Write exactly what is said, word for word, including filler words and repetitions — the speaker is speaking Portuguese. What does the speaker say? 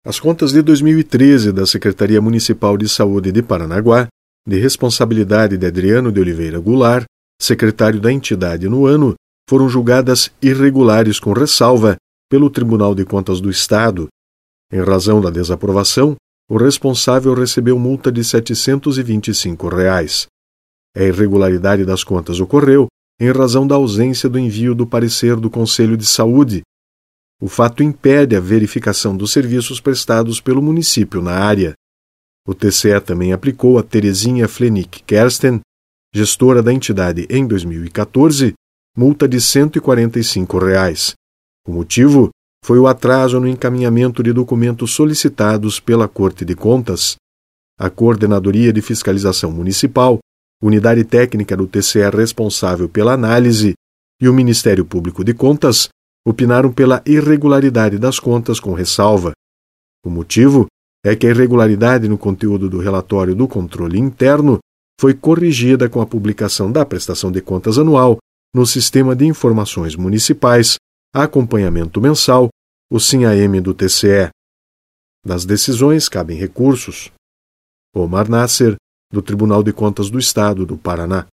As contas de dois mil e treze da Secretaria Municipal de Saúde de Paranaguá, de responsabilidade de Adriano de Oliveira Goulart, secretário da entidade no ano, foram julgadas irregulares com ressalva pelo Tribunal de Contas do Estado. Em razão da desaprovação, o responsável recebeu multa de setecentos e vinte e cinco reais. A irregularidade das contas ocorreu em razão da ausência do envio do parecer do Conselho de Saúde. O fato impede a verificação dos serviços prestados pelo município na área. O T C E também aplicou a Terezinha Flenick Kersten, gestora da entidade em dois mil e quatorze, multa de cento e quarenta e cinco reais. O motivo foi o atraso no encaminhamento de documentos solicitados pela Corte de Contas. A Coordenadoria de Fiscalização Municipal, unidade técnica do T C E responsável pela análise, e o Ministério Público de Contas opinaram pela irregularidade das contas com ressalva. O motivo é que a irregularidade no conteúdo do relatório do controle interno foi corrigida com a publicação da prestação de contas anual no Sistema de Informações Municipais, Acompanhamento Mensal, o SINAM do T C E. Das decisões cabem recursos. Omar Nasser, do Tribunal de Contas do Estado do Paraná.